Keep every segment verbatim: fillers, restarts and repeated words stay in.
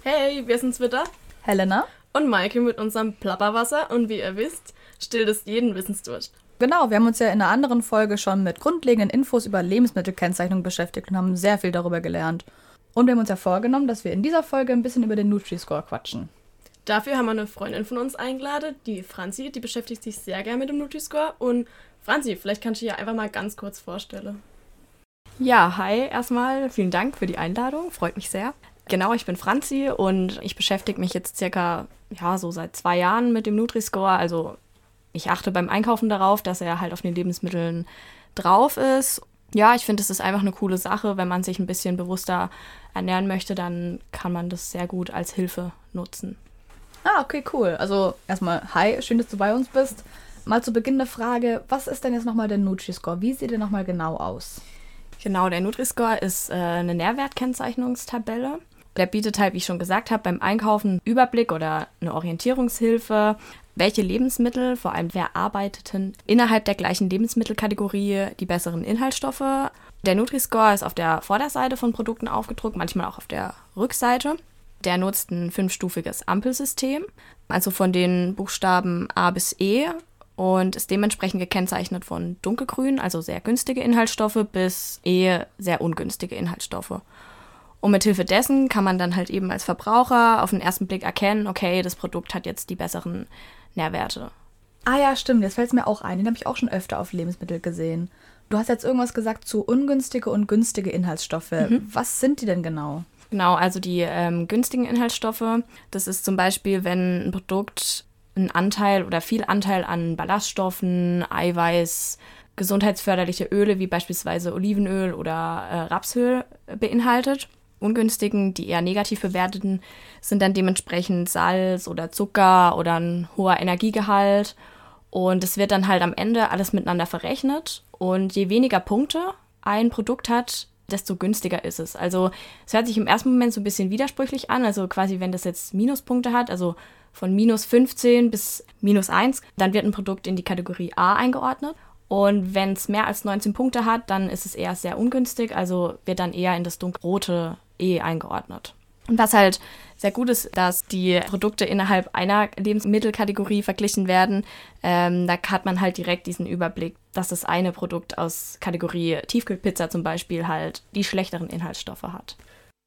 Hey, wir sind's wieder. Helena. Und Maike mit unserem Plapperwasser. Und wie ihr wisst, stillt es jeden Wissensdurst. Genau, wir haben uns ja in einer anderen Folge schon mit grundlegenden Infos über Lebensmittelkennzeichnung beschäftigt und haben sehr viel darüber gelernt. Und wir haben uns ja vorgenommen, dass wir in dieser Folge ein bisschen über den Nutri-Score quatschen. Dafür haben wir eine Freundin von uns eingeladen, die Franzi, die beschäftigt sich sehr gerne mit dem Nutri-Score. Und Franzi, vielleicht kannst du dich ja einfach mal ganz kurz vorstellen. Ja, hi erstmal. Vielen Dank für die Einladung. Freut mich sehr. Genau, ich bin Franzi und ich beschäftige mich jetzt circa, ja, so seit zwei Jahren mit dem Nutri-Score. Also ich achte beim Einkaufen darauf, dass er halt auf den Lebensmitteln drauf ist. Ja, ich finde, es ist einfach eine coole Sache. Wenn man sich ein bisschen bewusster ernähren möchte, dann kann man das sehr gut als Hilfe nutzen. Ah, okay, cool. Also erstmal, hi, schön, dass du bei uns bist. Mal zu Beginn eine Frage, was ist denn jetzt nochmal der Nutri-Score? Wie sieht der nochmal genau aus? Genau, der Nutri-Score ist äh, eine Nährwertkennzeichnungstabelle. Der bietet halt, wie ich schon gesagt habe, beim Einkaufen einen Überblick oder eine Orientierungshilfe, welche Lebensmittel, vor allem verarbeiteten, innerhalb der gleichen Lebensmittelkategorie die besseren Inhaltsstoffe. Der Nutri-Score ist auf der Vorderseite von Produkten aufgedruckt, manchmal auch auf der Rückseite. Der nutzt ein fünfstufiges Ampelsystem, also von den Buchstaben A bis E, und ist dementsprechend gekennzeichnet von dunkelgrün, also sehr günstige Inhaltsstoffe, bis E, sehr ungünstige Inhaltsstoffe. Und mit Hilfe dessen kann man dann halt eben als Verbraucher auf den ersten Blick erkennen, okay, das Produkt hat jetzt die besseren Nährwerte. Ah ja, stimmt, jetzt fällt es mir auch ein. Den habe ich auch schon öfter auf Lebensmittel gesehen. Du hast jetzt irgendwas gesagt zu ungünstige und günstige Inhaltsstoffe. Mhm. Was sind die denn genau? Genau, also die ähm, günstigen Inhaltsstoffe, das ist zum Beispiel, wenn ein Produkt einen Anteil oder viel Anteil an Ballaststoffen, Eiweiß, gesundheitsförderliche Öle wie beispielsweise Olivenöl oder äh, Rapsöl beinhaltet. Ungünstigen, die eher negativ bewerteten, sind dann dementsprechend Salz oder Zucker oder ein hoher Energiegehalt. Und es wird dann halt am Ende alles miteinander verrechnet. Und je weniger Punkte ein Produkt hat, desto günstiger ist es. Also es hört sich im ersten Moment so ein bisschen widersprüchlich an. Also quasi, wenn das jetzt Minuspunkte hat, also von minus fünfzehn bis minus eins, dann wird ein Produkt in die Kategorie A eingeordnet. Und wenn es mehr als neunzehn Punkte hat, dann ist es eher sehr ungünstig, also wird dann eher in das dunkelrote E eingeordnet. Und was halt sehr gut ist, dass die Produkte innerhalb einer Lebensmittelkategorie verglichen werden. Ähm, da hat man halt direkt diesen Überblick, dass das eine Produkt aus Kategorie Tiefkühlpizza zum Beispiel halt die schlechteren Inhaltsstoffe hat.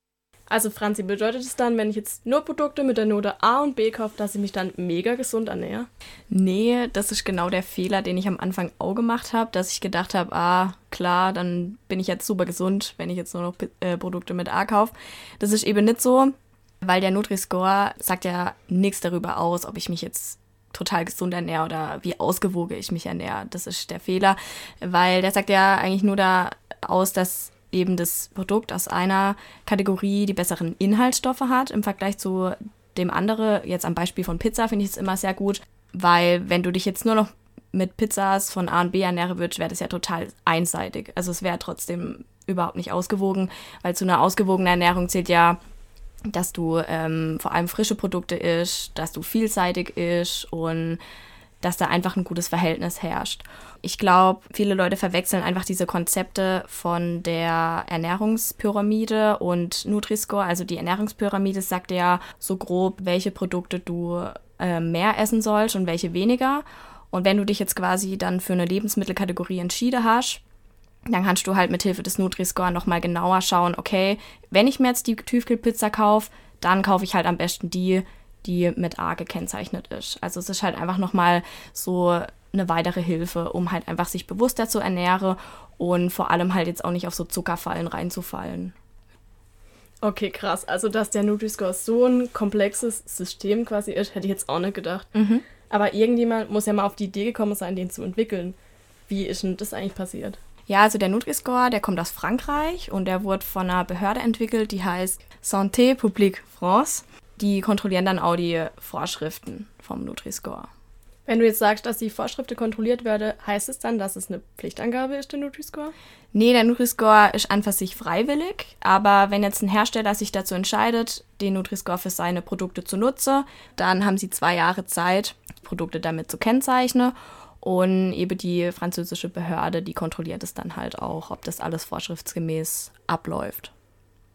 Also Franzi, bedeutet es dann, wenn ich jetzt nur Produkte mit der Note A und B kaufe, dass ich mich dann mega gesund ernähre? Nee, das ist genau der Fehler, den ich am Anfang auch gemacht habe, dass ich gedacht habe, ah, klar, dann bin ich jetzt super gesund, wenn ich jetzt nur noch äh, Produkte mit A kaufe. Das ist eben nicht so, weil der Nutri-Score sagt ja nichts darüber aus, ob ich mich jetzt total gesund ernähre oder wie ausgewogen ich mich ernähre. Das ist der Fehler, weil der sagt ja eigentlich nur da aus, dass eben das Produkt aus einer Kategorie die besseren Inhaltsstoffe hat im Vergleich zu dem anderen. Jetzt am Beispiel von Pizza finde ich es immer sehr gut, weil wenn du dich jetzt nur noch mit Pizzas von A und B ernähren würdest, wäre das ja total einseitig. Also es wäre trotzdem überhaupt nicht ausgewogen, weil zu einer ausgewogenen Ernährung zählt ja, dass du ähm, vor allem frische Produkte isst, dass du vielseitig isst und dass da einfach ein gutes Verhältnis herrscht. Ich glaube, viele Leute verwechseln einfach diese Konzepte von der Ernährungspyramide und Nutri-Score. Also die Ernährungspyramide sagt ja so grob, welche Produkte du äh, mehr essen sollst und welche weniger. Und wenn du dich jetzt quasi dann für eine Lebensmittelkategorie entschieden hast, dann kannst du halt mit Hilfe des Nutri-Score nochmal genauer schauen, okay, wenn ich mir jetzt die Tiefkühlpizza kaufe, dann kaufe ich halt am besten die, die mit A gekennzeichnet ist. Also es ist halt einfach nochmal so eine weitere Hilfe, um halt einfach sich bewusster zu ernähren und vor allem halt jetzt auch nicht auf so Zuckerfallen reinzufallen. Okay, krass. Also dass der Nutri-Score so ein komplexes System quasi ist, hätte ich jetzt auch nicht gedacht. Mhm. Aber irgendjemand muss ja mal auf die Idee gekommen sein, den zu entwickeln. Wie ist denn das eigentlich passiert? Ja, also der Nutri-Score, der kommt aus Frankreich und der wurde von einer Behörde entwickelt, die heißt Santé Publique France. Die kontrollieren dann auch die Vorschriften vom Nutri-Score. Wenn du jetzt sagst, dass die Vorschriften kontrolliert werden, heißt es dann, dass es eine Pflichtangabe ist, der Nutri-Score? Nee, der Nutri-Score ist an für sich freiwillig, aber wenn jetzt ein Hersteller sich dazu entscheidet, den Nutri-Score für seine Produkte zu nutzen, dann haben sie zwei Jahre Zeit, Produkte damit zu kennzeichnen. Und eben die französische Behörde, die kontrolliert es dann halt auch, ob das alles vorschriftsgemäß abläuft.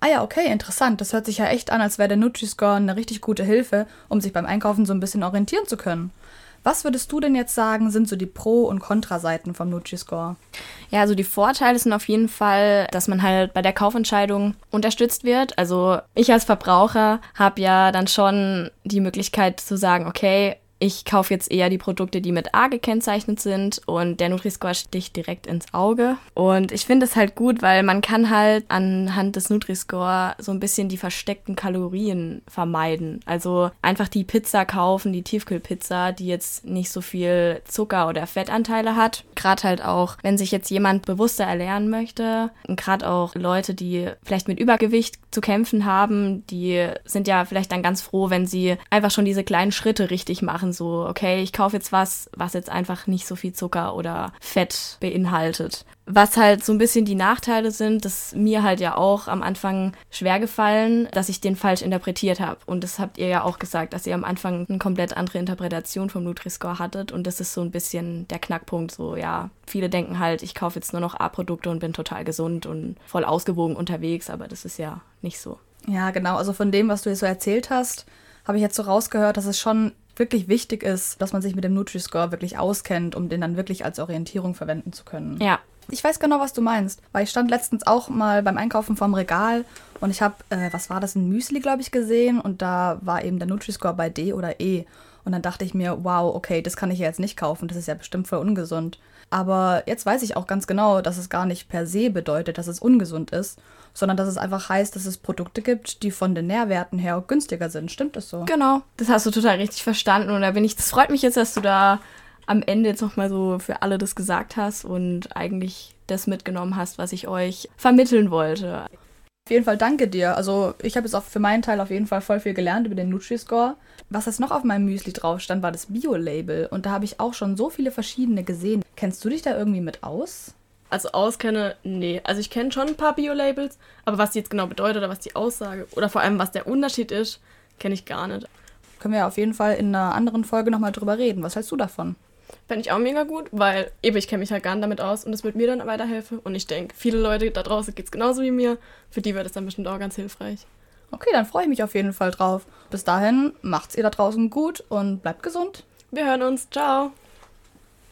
Ah ja, okay, interessant. Das hört sich ja echt an, als wäre der Nutri-Score eine richtig gute Hilfe, um sich beim Einkaufen so ein bisschen orientieren zu können. Was würdest du denn jetzt sagen, sind so die Pro- und Kontraseiten vom Nutri-Score? Ja, also die Vorteile sind auf jeden Fall, dass man halt bei der Kaufentscheidung unterstützt wird. Also ich als Verbraucher habe ja dann schon die Möglichkeit zu sagen, okay, ich kaufe jetzt eher die Produkte, die mit A gekennzeichnet sind und der Nutri-Score sticht direkt ins Auge. Und ich finde es halt gut, weil man kann halt anhand des Nutri-Score so ein bisschen die versteckten Kalorien vermeiden. Also einfach die Pizza kaufen, die Tiefkühlpizza, die jetzt nicht so viel Zucker- oder Fettanteile hat. Gerade halt auch, wenn sich jetzt jemand bewusster ernähren möchte und gerade auch Leute, die vielleicht mit Übergewicht zu kämpfen haben, die sind ja vielleicht dann ganz froh, wenn sie einfach schon diese kleinen Schritte richtig machen. So, okay, ich kaufe jetzt was, was jetzt einfach nicht so viel Zucker oder Fett beinhaltet. Was halt so ein bisschen die Nachteile sind, das ist mir halt ja auch am Anfang schwer gefallen, dass ich den falsch interpretiert habe. Und das habt ihr ja auch gesagt, dass ihr am Anfang eine komplett andere Interpretation vom Nutri-Score hattet. Und das ist so ein bisschen der Knackpunkt. So, ja, viele denken halt, ich kaufe jetzt nur noch A-Produkte und bin total gesund und voll ausgewogen unterwegs. Aber das ist ja nicht so. Ja, genau. Also von dem, was du jetzt so erzählt hast, habe ich jetzt so rausgehört, dass es schon wirklich wichtig ist, dass man sich mit dem Nutri-Score wirklich auskennt, um den dann wirklich als Orientierung verwenden zu können. Ja. Ich weiß genau, was du meinst, weil ich stand letztens auch mal beim Einkaufen vorm Regal und ich habe, äh, was war das, ein Müsli, glaube ich, gesehen und da war eben der Nutri-Score bei D oder E. Und dann dachte ich mir, wow, okay, das kann ich ja jetzt nicht kaufen, das ist ja bestimmt voll ungesund. Aber jetzt weiß ich auch ganz genau, dass es gar nicht per se bedeutet, dass es ungesund ist, sondern dass es einfach heißt, dass es Produkte gibt, die von den Nährwerten her auch günstiger sind. Stimmt das so? Genau, das hast du total richtig verstanden und da bin ich, das freut mich jetzt, dass du da am Ende jetzt nochmal so für alle das gesagt hast und eigentlich das mitgenommen hast, was ich euch vermitteln wollte. Auf jeden Fall danke dir. Also ich habe jetzt auch für meinen Teil auf jeden Fall voll viel gelernt über den Nutri-Score. Was jetzt noch auf meinem Müsli drauf stand, war das Bio-Label und da habe ich auch schon so viele verschiedene gesehen. Kennst du dich da irgendwie mit aus? Also auskenne, nee. Also ich kenne schon ein paar Bio-Labels, aber was die jetzt genau bedeutet oder was die Aussage oder vor allem was der Unterschied ist, kenne ich gar nicht. Können wir ja auf jeden Fall in einer anderen Folge nochmal drüber reden. Was hältst du davon? Fände ich auch mega gut, weil eben ich kenne mich halt gar nicht damit aus und es wird mir dann weiterhelfen. Und ich denke, viele Leute da draußen geht es genauso wie mir. Für die wird es dann bestimmt auch ganz hilfreich. Okay, dann freue ich mich auf jeden Fall drauf. Bis dahin, macht's ihr da draußen gut und bleibt gesund. Wir hören uns. Ciao.